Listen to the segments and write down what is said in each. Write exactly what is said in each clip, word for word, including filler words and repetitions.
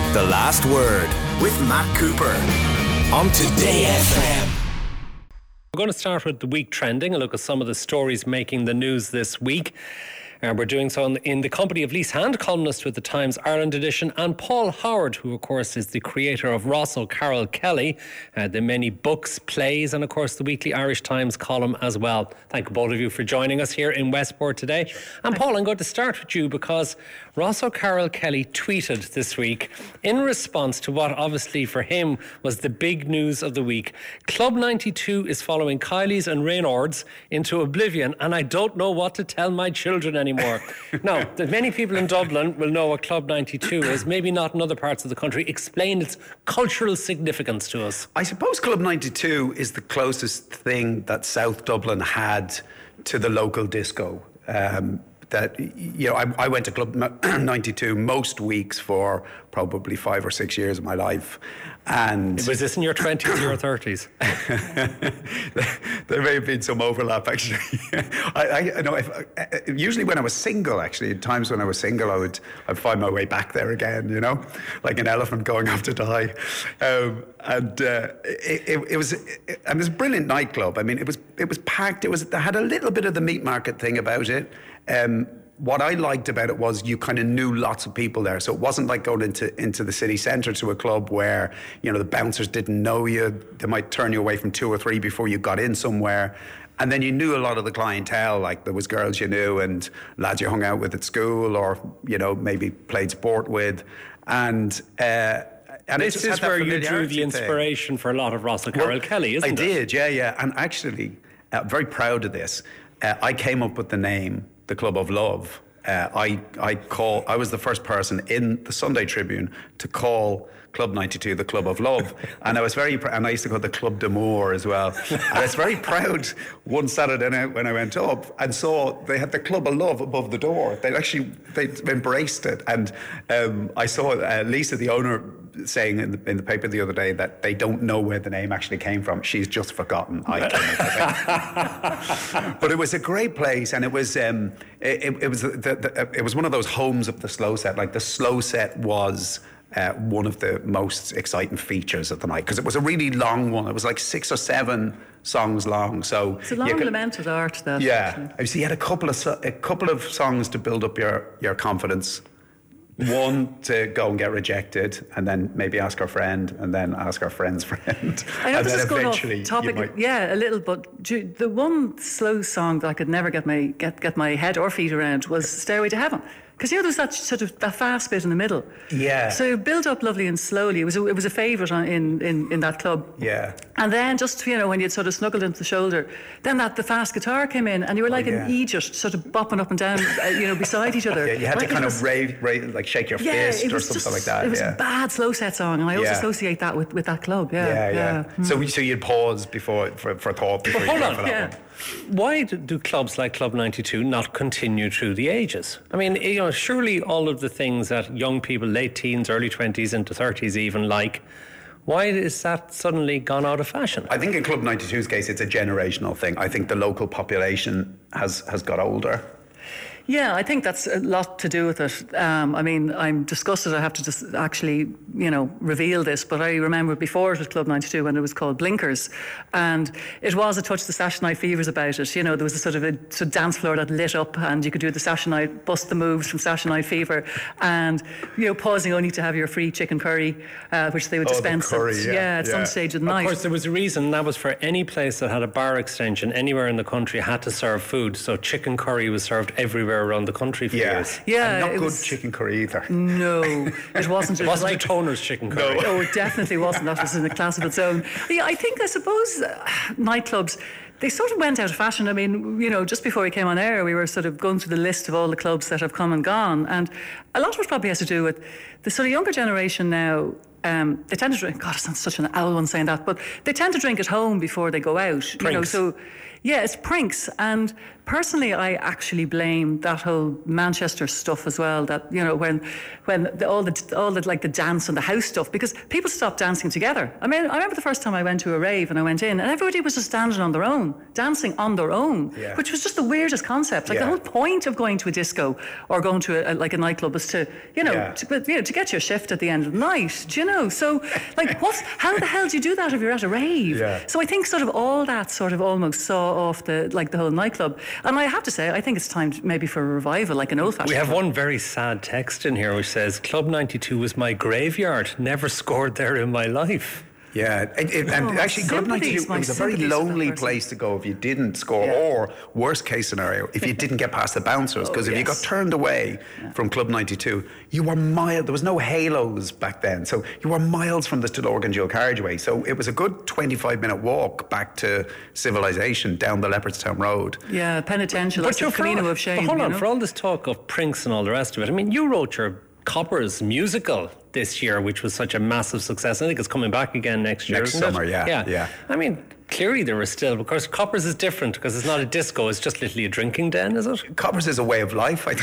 The Last Word with Matt Cooper on Today F M. We're going to start with the week trending, a look at some of the stories making the news this week. And we're doing so in, in the company of Lise Hand, columnist with the Times Ireland edition, and Paul Howard, who of course is the creator of Ross O'Carroll Kelly, uh, the many books, plays, and of course the weekly Irish Times column as well. Thank both of you for joining us here in Westport today. And Paul, I'm going to start with you because Ross O'Carroll Kelly tweeted this week in response to what obviously for him was the big news of the week. Club ninety-two is following Kylie's and Reynard's into oblivion, and I don't know what to tell my children anymore. Anymore. Now, many people in Dublin will know what Club ninety-two is, maybe not in other parts of the country. Explain its cultural significance to us. I suppose Club ninety-two is the closest thing that South Dublin had to the local disco. Um, that, you know, I, I went to Club ninety-two most weeks for probably five or six years of my life. And was this in your twenties or your thirties? There may have been some overlap, actually. I, I know. If, usually, when I was single, actually, at times when I was single, I would I'd find my way back there again. You know, like an elephant going off to die. Um, and uh, it, it, it was it, and it was a brilliant nightclub. I mean, it was it was packed. It was it had a little bit of the meat market thing about it. Um, What I liked about it was you kind of knew lots of people there. So it wasn't like going into, into the city centre to a club where, you know, the bouncers didn't know you. They might turn you away from two or three before you got in somewhere. And then you knew a lot of the clientele, like there was girls you knew and lads you hung out with at school or, you know, maybe played sport with. And... Uh, And this is where you drew the inspiration thing. For a lot of Ross O'Carroll well, Kelly, isn't I it? I did, yeah, yeah. And actually, I'm uh, very proud of this. Uh, I came up with the name, the Club of Love. Uh, I I call I was the first person in the Sunday Tribune to call Club ninety-two the Club of Love, and I was very pr- and I used to call it the Club d'Amour as well. And I was very proud one Saturday night when I went up and saw they had the Club of Love above the door. They actually they embraced it, and um, I saw uh, Lisa, the owner, saying in the, in the paper the other day that they don't know where the name actually came from. She's just forgotten. I came up with it. But it was a great place, and it was um, it, it was the, the, it was one of those homes of the slow set. Like the slow set was uh, one of the most exciting features of the night because it was a really long one. It was like six or seven songs long. So it's a long could, lamented art. That yeah. Actually. So you had a couple of a couple of songs to build up your your confidence. One, to go and get rejected, and then maybe ask our friend, and then ask our friend's friend. I know and this then is going off topic, might... yeah, a little, but the one slow song that I could never get my get, get my head or feet around was Stairway to Heaven. Because, you know, there's that sort of that fast bit in the middle. Yeah. So it built up lovely and slowly. It was a, it was a favourite in, in, in that club. Yeah. And then just, you know, when you'd sort of snuggled into the shoulder, then that the fast guitar came in and you were like oh, yeah. an Egypt, sort of bopping up and down, uh, you know, beside each other. Yeah, you had like to kind was, of rave, rave, like shake your yeah, fist or something just, like that. It was yeah. a bad slow set song, and I always yeah. associate that with, with that club. Yeah, yeah. yeah. yeah. Mm. So, so you'd pause before for, for thought before but you hold go on. for that yeah. one. Why do clubs like Club ninety-two not continue through the ages? I mean, you know, surely all of the things that young people, late teens, early twenties into thirties even like, why is that suddenly gone out of fashion? I think in Club ninety-two's case, it's a generational thing. I think the local population has, has got older. Yeah, I think that's a lot to do with it. Um, I mean, I'm disgusted I have to just actually, you know, reveal this, but I remember before it was Club ninety-two when it was called Blinkers, and it was a touch the Saturday Night Fevers about it. You know, there was a sort of a sort of dance floor that lit up, and you could do the Saturday Night, bust the moves from Saturday Night Fever, and, you know, pausing only to have your free chicken curry, uh, which they would oh, dispense the curry, at, yeah, yeah, at yeah. some stage of the night. Of course, there was a reason. That was for any place that had a bar extension anywhere in the country had to serve food. So chicken curry was served everywhere around the country for yeah. years. Yeah, and not good was, chicken curry either. No, it wasn't. It wasn't like, a Toner's chicken curry. No, oh, it definitely wasn't. That was in a class of its own. Yeah, I think, I suppose, uh, nightclubs, they sort of went out of fashion. I mean, you know, just before we came on air, we were sort of going through the list of all the clubs that have come and gone. And a lot of it probably has to do with the sort of younger generation now. um, they tend to drink. God, it sounds such an owl one saying that, but they tend to drink at home before they go out. Prinks. You know, so yeah, it's prinks. And personally, I actually blame that whole Manchester stuff as well. That, you know, when when the, all the all the like the dance and the house stuff, because people stopped dancing together. I mean, I remember the first time I went to a rave and I went in, and everybody was just standing on their own, dancing on their own, yeah. which was just the weirdest concept. Like yeah. the whole point of going to a disco or going to a, like a nightclub is to, you know, yeah. to, you know, to get your shift at the end of the night. Do you know? So, like, what's how the hell do you do that if you're at a rave? Yeah. So I think sort of all that sort of almost saw off the like the whole nightclub. And I have to say, I think it's time to, maybe for a revival, like an old-fashioned. We have club. one very sad text in here which says, Club ninety-two was my graveyard. Never scored there in my life. Yeah, it, it, and Oh, actually, Club sympathies, ninety-two my was a very sympathies for that lonely person. place to go if you didn't score, Yeah. or worst case scenario, if you didn't get past the bouncers. Because Oh, if you got yes. turned away Yeah. from Club ninety-two, you were miles. There was no halos back then, so you were miles from the Stillorgan dual carriageway. So it was a good twenty-five minute walk back to civilization down the Leopardstown Road. Yeah, penitential. That's the you're for all- Camino of shame. but hold you on, know? for all this talk of prinks and all the rest of it, I mean, you wrote your Coppers musical this year, which was such a massive success. I think it's coming back again next year. Next isn't it? summer, yeah, yeah. yeah. I mean, clearly there was still, of course, Coppers is different because it's not a disco, it's just literally a drinking den, is it? Coppers is a way of life, I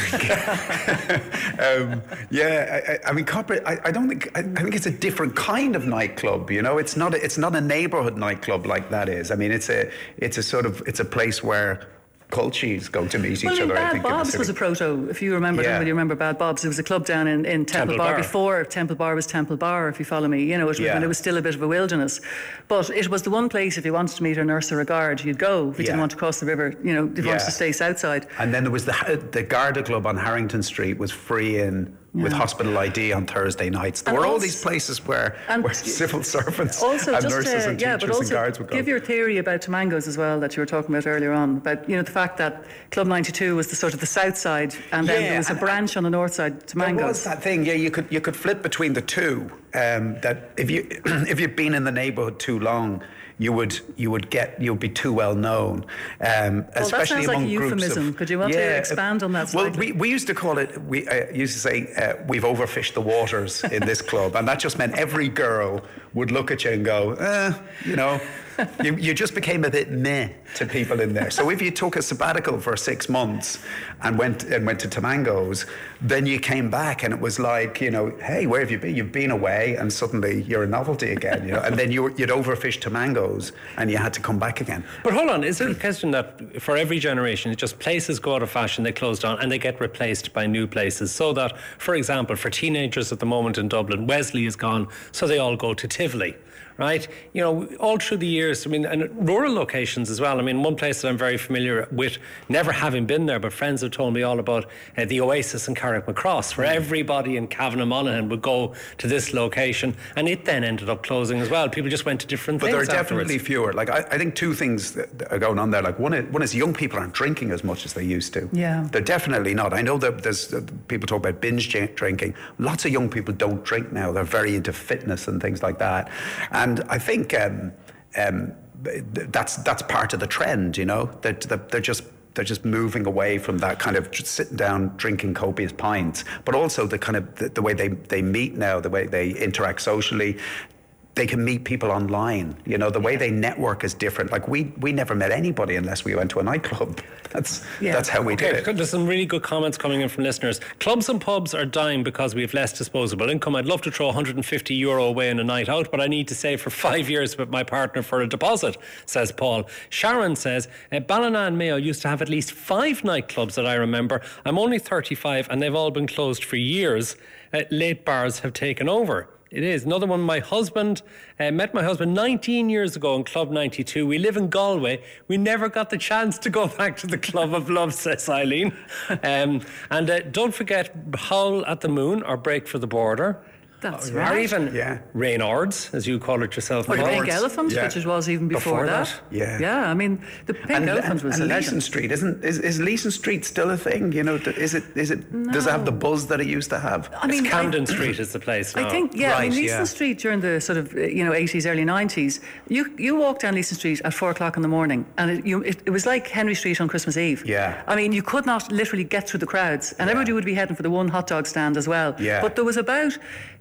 think. um, yeah, I, I mean, Copper. I, I don't think. I, I think it's a different kind of nightclub. You know, it's not. A, it's not a neighbourhood nightclub like that is. I mean, it's a. It's a sort of. It's a place where cultures go to meet Well, each I mean, other. I Bad think in the Bob's city. was a proto, if you remember, Yeah. anybody remember Bad Bob's? It was a club down in, in Temple, Temple Bar, Bar. before Temple Bar was Temple Bar, if you follow me. You know, it was, Yeah. when it was still a bit of a wilderness. But it was the one place, if you wanted to meet a nurse or a guard, you'd go. If you Yeah. didn't want to cross the river, you know, if you wanted Yeah. to stay southside. And then there was the the Garda Club on Harrington Street was free in with Yeah. hospital I D on Thursday nights. There And were all also- these places where, and where civil servants Also, and just nurses to, and yeah, teachers but and also guards would go. give your theory about Tamangos as well that you were talking about earlier on. About, you know, the fact that Club ninety-two was the sort of the south side, and then Yeah, there was a and- branch on the north side, There was Tamangos. that thing, yeah. You could you could flip between the two. Um, that if you if you've been in the neighbourhood too long, you would you would get you'd be too well known. Um, that especially sounds like a among groups euphemism. of- Could you want to Yeah, expand on that Well, slightly? we, we used to call it. We uh, used to say uh, we've overfished the waters in this club, and that just meant every girl would look at you and go, eh, you know. You, you just became a bit meh to people in there. So if you took a sabbatical for six months and went and went to Tamangos, then you came back and it was like, you know, hey, where have you been? You've been away, and suddenly you're a novelty again, you know. And then you were, you'd overfished Tamangos and you had to come back again. But hold on, is it a question that for every generation, it's just places go out of fashion, they close down, and they get replaced by new places? So that, for example, for teenagers at the moment in Dublin, Wesley is gone, so they all go to Tivoli. Right, you know, all through the years. I mean, and rural locations as well. I mean, one place that I'm very familiar with, never having been there, but friends have told me all about uh, the Oasis in Carrickmacross, where everybody in Cavan Monaghan would go to this location, and it then ended up closing as well. People just went to different But there are things definitely afterwards. fewer. Like I, I think two things that that are going on there. Like one is, one is young people aren't drinking as much as they used to. Yeah. They're definitely not. I know that there's uh, people talk about binge drink- drinking. Lots of young people don't drink now. They're very into fitness and things like that. And I think um, um, th- that's that's part of the trend. You know, that that they're just. They're just moving away from that kind of just sitting down, drinking copious pints, but also the kind of the, the way they, they meet now, the way they interact socially. They can meet people online. You know, the way they network is different. Like we we never met anybody unless we went to a nightclub. That's Yeah. that's how we Okay, did it. there's some really good comments coming in from listeners. Clubs and pubs are dying because we have less disposable income. I'd love to throw one hundred fifty euro away in a night out, but I need to save for five years with my partner for a deposit, says Paul. Sharon says, uh, Ballina and Mayo used to have at least five nightclubs that I remember. I'm only thirty-five and they've all been closed for years. Uh, late bars have taken over. It is. Another one, my husband, uh, met my husband nineteen years ago in Club ninety-two. We live in Galway. We never got the chance to go back to the Club of Love, says Eileen. Um, and uh, don't forget Howl at the Moon or Break for the Border. That's Or right. even Yeah. Reynards, as you call it yourself. Or the Paul. Pink Elephant, Yeah. which it was even before, Before that. that, yeah. Yeah, I mean, the Pink And, Elephant and, was and a Leeson legend. Street isn't is, is Leeson Street still a thing? You know, is it is it does it have the buzz that it used to have? I mean, It's Camden Street is the place now. I think, yeah, I mean, Right, Leeson yeah. Street during the sort of, uh, you know, eighties, early nineties, you you walk down Leeson Street at four o'clock in the morning and it, you, it, it was like Henry Street on Christmas Eve. Yeah. I mean, you could not literally get through the crowds and Yeah. everybody would be heading for the one hot dog stand as well. Yeah. But there was about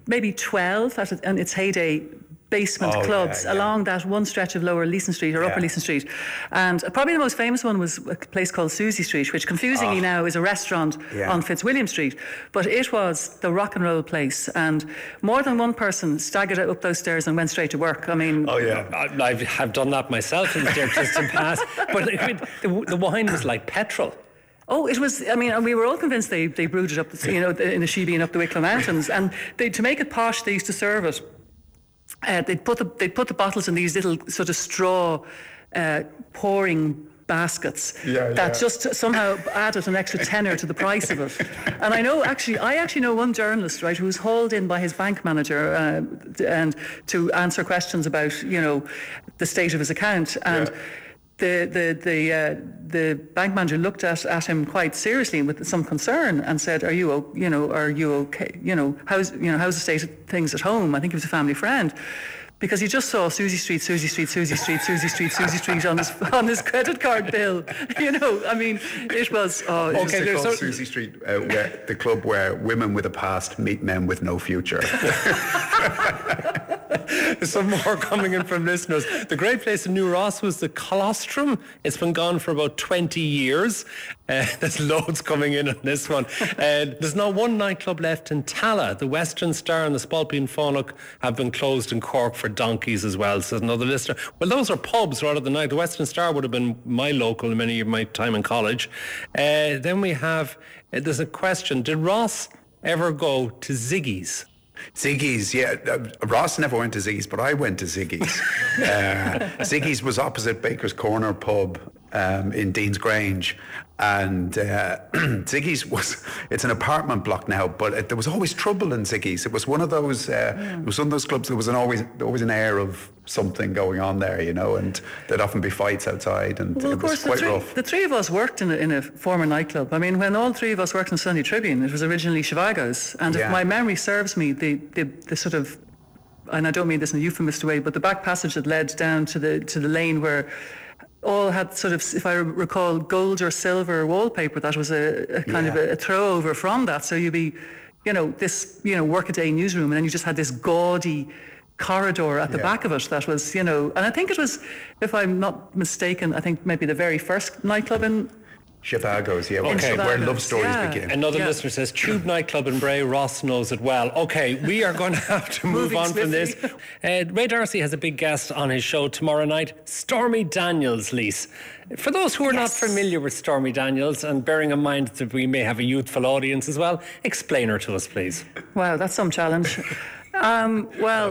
maybe twelve at in its heyday basement Oh, clubs yeah, yeah. along that one stretch of Lower Leeson Street or Yeah. Upper Leeson Street. And probably the most famous one was a place called Susie Street, which confusingly Oh. now is a restaurant Yeah. on Fitzwilliam Street. But it was the rock and roll place. And more than one person staggered up those stairs and went straight to work. I mean, Oh, yeah. I, I have done that myself in the distant past. But I mean, the, the wine was like petrol. Oh, it was, I mean, we were all convinced they, they brewed it up, you know, in the Sheebie and up the Wicklow Mountains. And they, to make it posh, they used to serve it. Uh, they'd, put the, they'd put the bottles in these little sort of straw uh, pouring baskets Yeah, that yeah. just somehow added an extra tenner to the price of it. And I know, actually, I actually know one journalist, right, who was hauled in by his bank manager uh, and to answer questions about, you know, the state of his account. And Yeah. the the the uh, the bank manager looked at, at him quite seriously and with some concern and said, "Are you o- you know are you okay? You know how's you know how's the state of things at home?" I think he was a family friend. Because he just saw Susie Street, Susie Street, Susie Street, Susie Street, Susie Street on his on his credit card bill. You know, I mean, it was. Oh, it was Okay, there's called so- Susie Street, uh, where, the club where women with a past meet men with no future. There's some more coming in from listeners. The great place in New Ross was the Colostrum. It's been gone for about twenty years. Uh, there's loads coming in on this one. Uh, there's now one nightclub left in Talla. The Western Star and the Spalpeen Fánacht have been closed in Cork for donkeys as well, says another listener. Well, those are pubs rather than night. The Western Star would have been my local in many of my time in college. Uh, then we have, uh, there's a question. Did Ross ever go to Ziggy's? Ziggy's, yeah. Uh, Ross never went to Ziggy's, but I went to Ziggy's. uh, Ziggy's was opposite Baker's Corner pub um, in Dean's Grange. And uh, Ziggy's was, it's an apartment block now, but it, there was always trouble in Ziggy's. It was one of those, uh, it was one of those clubs, there was an always always an air of something going on there, you know, and there'd often be fights outside, and Well, it of was course, the quite three, rough. the three of us worked in a, in a former nightclub. I mean, when all three of us worked in the Sunday Tribune, it was originally Shivago's. And Yeah. if my memory serves me, the, the, the sort of, and I don't mean this in a euphemistic way, but the back passage that led down to the to the lane where all had sort of, if I recall, gold or silver wallpaper, that was a, a kind Yeah. of a, a throw over from that. So you'd be, you know, this, you know, work-a-day newsroom, and then you just had this gaudy corridor at the Yeah. back of it that was, you know, and I think it was, if I'm not mistaken, I think maybe the very first nightclub in Chicago's, yeah, Okay. where Shivago's, love stories yeah. begin. Another Yeah. listener says, Tube nightclub in Bray, Ross knows it well. Okay, we are going to have to move Moving on from this. swiftly. Uh, Ray Darcy has a big guest on his show tomorrow night, Stormy Daniels, Lise. For those who are not familiar with Stormy Daniels, and bearing in mind that we may have a youthful audience as well, explain her to us, please. Wow, that's some challenge. Um, well,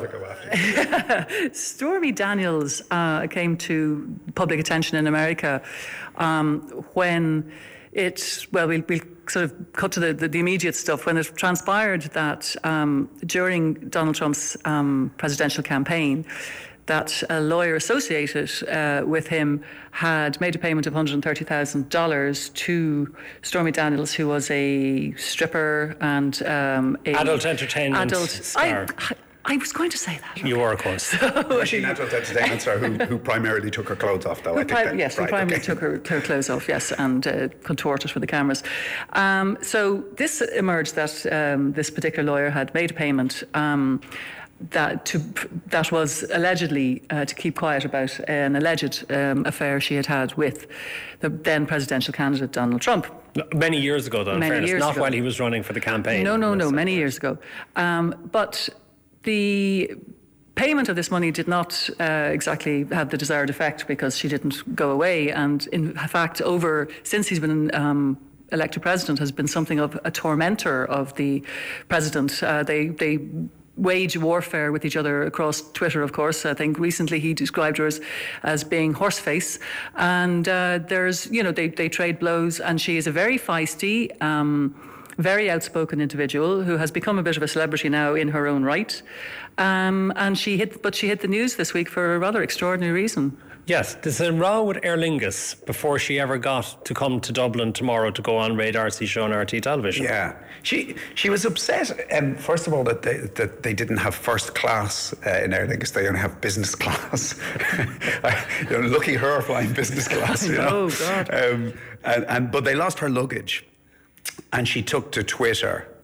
Stormy Daniels uh, came to public attention in America um, when it, well, we'll, we'll sort of cut to the, the, the immediate stuff, when it transpired that um, during Donald Trump's um, presidential campaign, that a lawyer associated uh, with him had made a payment of one hundred thirty thousand dollars to Stormy Daniels, who was a stripper and um, a Adult entertainment adult star. I, I was going to say that. You are, of course. Was she an adult entertainment star who, who primarily took her clothes off, though? I Who think pri- that- yes, who right, primarily okay. took her, her clothes off, yes, and uh, contorted for the cameras. Um, so this emerged that um, this particular lawyer had made a payment um, that to that was allegedly uh, to keep quiet about an alleged um, affair she had had with the then presidential candidate Donald Trump. Many years ago, though, in Many fairness, years not ago. while he was running for the campaign. No, no, no, many years ago. Um, but the payment of this money did not uh, exactly have the desired effect, because she didn't go away. And in fact, over since he's been um, elected president, has been something of a tormentor of the president. Uh, they they. wage warfare with each other across Twitter, of course. I think recently he described her as, as being horseface. And uh, there's, you know, they, they trade blows, and she is a very feisty, um, very outspoken individual who has become a bit of a celebrity now in her own right. Um, and she hit, but she hit the news this week for a rather extraordinary reason. Yes, there's a row with Aer Lingus before she ever got to come to Dublin tomorrow to go on Ray Darcy's show on R T television. Yeah, she she was upset. Um, first of all, that they that they didn't have first class uh, in Aer Lingus; they only have business class. you know, lucky her flying business class. You know? Oh, God. Um, and, and but they lost her luggage. And she took to Twitter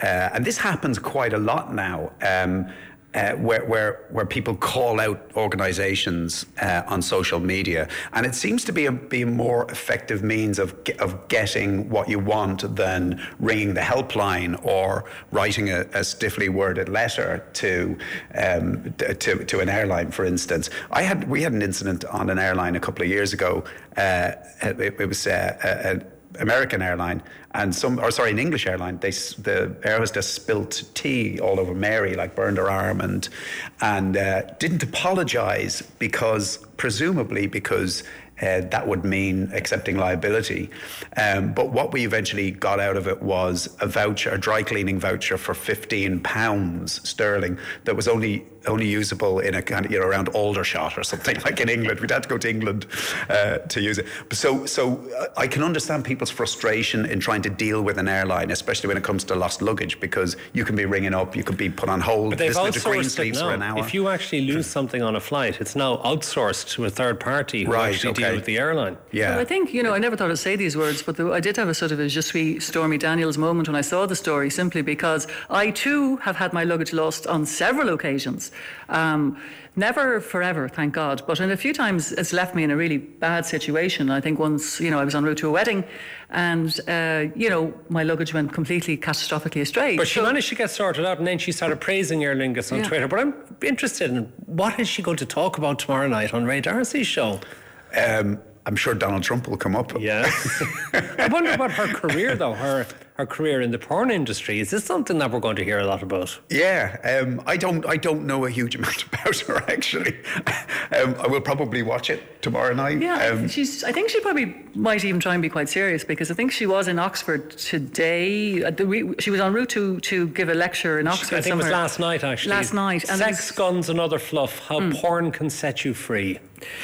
uh, and this happens quite a lot now. Um, Uh, where, where where people call out organisations uh, on social media, and it seems to be a be a more effective means of of getting what you want than ringing the helpline or writing a, a stiffly worded letter to um, to to an airline, for instance. I had we had an incident on an airline a couple of years ago. Uh, it, it was uh, a, a American airline, and some, or sorry, an English airline. They, the air hostess spilt tea all over Mary, like burned her arm, and and uh, didn't apologise because, presumably, because uh, that would mean accepting liability. Um, but what we eventually got out of it was a voucher, a dry cleaning voucher for fifteen pounds sterling that was only only usable in a kind of, you know, around Aldershot or something, like in England. We'd have to go to England uh, to use it. So, so I can understand people's frustration in trying to deal with an airline, especially when it comes to lost luggage, because you can be ringing up, you could be put on hold. But they've outsourced it now. For an hour. If you actually lose something on a flight, it's now outsourced to a third party who right, actually okay. deal with the airline. Yeah. Well, I think, you know, I never thought I'd say these words, but the, I did have a sort of a je suis Stormy Daniels moment when I saw the story, simply because I too have had my luggage lost on several occasions. Um, Never forever, thank God. But in a few times, it's left me in a really bad situation. I think once, you know, I was en route to a wedding, and uh, you know, my luggage went completely catastrophically astray. But she so, managed to get sorted out, and then she started praising Aer Lingus on Yeah. Twitter. But I'm interested in, what is she going to talk about tomorrow night on Ray D'Arcy's show? Um, I'm sure Donald Trump will come up. Yes. I wonder about her career, though, her her career in the porn industry. Is this something that we're going to hear a lot about? Yeah, um, I don't I don't know a huge amount about her, actually. um, I will probably watch it tomorrow night. Yeah, Um, she's. I think she probably might even try and be quite serious, because I think she was in Oxford today. At the, re- she was en route to, to give a lecture in Oxford. I think somewhere. it was last night, actually. Last night. And Sex, it was- guns and other fluff. How Mm. porn can set you free.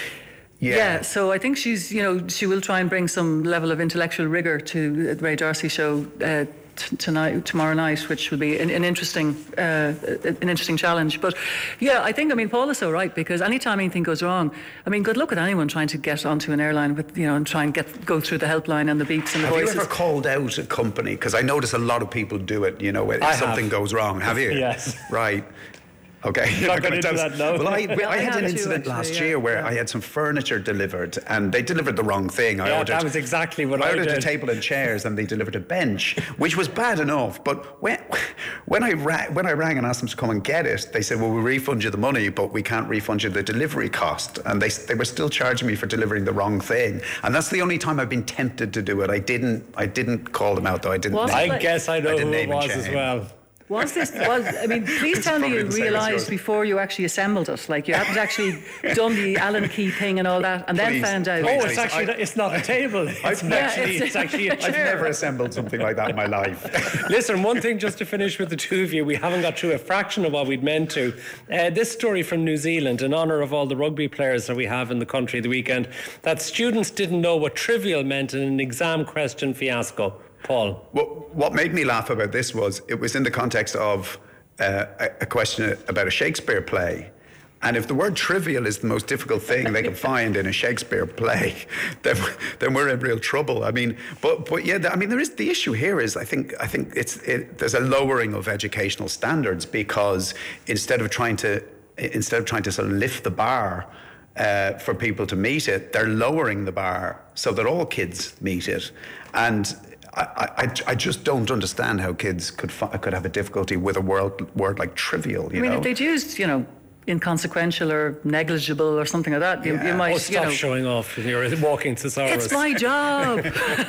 yeah. Yeah, so I think she's, you know, she will try and bring some level of intellectual rigour to the Ray D'Arcy show uh, t- tonight, tomorrow night, which will be an, an interesting, uh, an interesting challenge. But yeah, I think, I mean, Paul is so right, because anytime anything goes wrong, I mean, good luck with anyone trying to get onto an airline with, you know, and try and get go through the helpline and the beeps and the Have voices. you ever called out a company? Because I notice a lot of people do it, you know, if I something have. goes wrong. Have you? Yes. Right. Okay. You're not I'm going gonna into tell- that now. Well, I, Yeah, I I had have an too, incident actually, last yeah, year where yeah. I had some furniture delivered, and they delivered the wrong thing. I Yeah, ordered, that was exactly what I I ordered did. a table and chairs, and they delivered a bench, which was bad enough. But when when I rang, when I rang and asked them to come and get it, they said, "Well, we'll refund you the money, but we can't refund you the delivery cost." And they they were still charging me for delivering the wrong thing. And that's the only time I've been tempted to do it. I didn't I didn't call them out though. I didn't. Was name- I Like- guess I know didn't who it name and was as shame. well. Was this, was, I mean, please tell me probably you the same as realised yours. before you actually assembled it. Like, you hadn't actually done the Allen key thing and all that, and then Please, found out. please, Oh, it's actually, I- it's not a table. It's I've actually, never- it's actually a I've chair. never assembled something like that in my life. Listen, one thing just to finish with the two of you, we haven't got through a fraction of what we'd meant to. Uh, this story from New Zealand, in honour of all the rugby players that we have in the country the weekend, that students didn't know what trivial meant in an exam question fiasco. Paul. What, what made me laugh about this was it was in the context of uh, a, a question about a Shakespeare play. And if the word trivial is the most difficult thing they can find in a Shakespeare play, then then we're in real trouble. I mean, but but yeah, I mean, there is the issue here is I think I think it's it, there's a lowering of educational standards, because instead of trying to instead of trying to sort of lift the bar uh, for people to meet it, they're lowering the bar so that all kids meet it. And I, I, I just don't understand how kids could fi- could have a difficulty with a word word like trivial. You I mean, know? if they'd used, you know, inconsequential or negligible or something like that, you, Yeah. you might, Oh, you stop know. showing off. You're walking thesaurus. It's my job.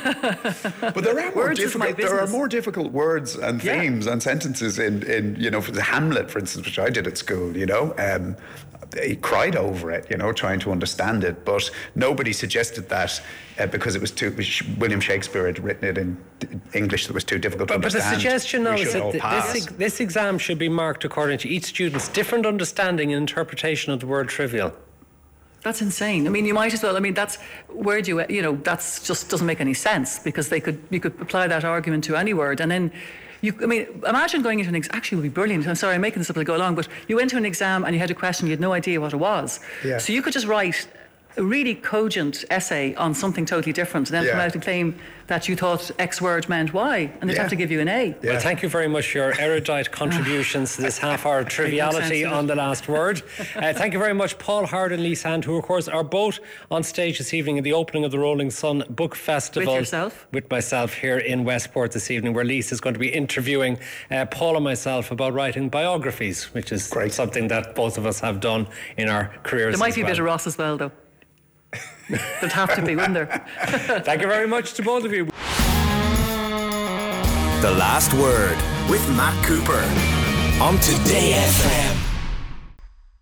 But there are more Words is my difficult. There are business. more difficult words and Yeah. themes and sentences in, in you know, for the Hamlet, for instance, which I did at school. You know, um, he cried over it. You know, trying to understand it, but nobody suggested that uh, because it was too. William Shakespeare had written it in English that was too difficult But, to but the understand. suggestion now We is should that all th- pass. this, ex- this exam should be marked according to each student's different understanding and interpretation of the word trivial. That's insane. I mean, you might as well. I mean, that's where do you, you know, that's just doesn't make any sense, because they could, you could apply that argument to any word, and then you, I mean, imagine going into an exam. Actually, it would be brilliant. I'm sorry, I'm making this up as I go along, but you went to an exam and you had a question, you had no idea what it was. Yeah. So you could just write a really cogent essay on something totally different, and then Yeah. come out and claim that you thought X word meant Y, and they'd Yeah. have to give you an A. Yeah. Well, thank you very much for your erudite contributions to this half-hour triviality sense of on it. the last word. Uh, thank you very much, Paul Howard and Lise Hand, who, of course, are both on stage this evening at the opening of the Rolling Sun Book Festival. With yourself? With myself here in Westport this evening, where Lise is going to be interviewing uh, Paul and myself about writing biographies, which is Great. something that both of us have done in our careers. There might as be a well. bit of Ross as well, though. There'd have to be, wouldn't there? Thank you very much to both of you. The Last Word with Matt Cooper on Today F M.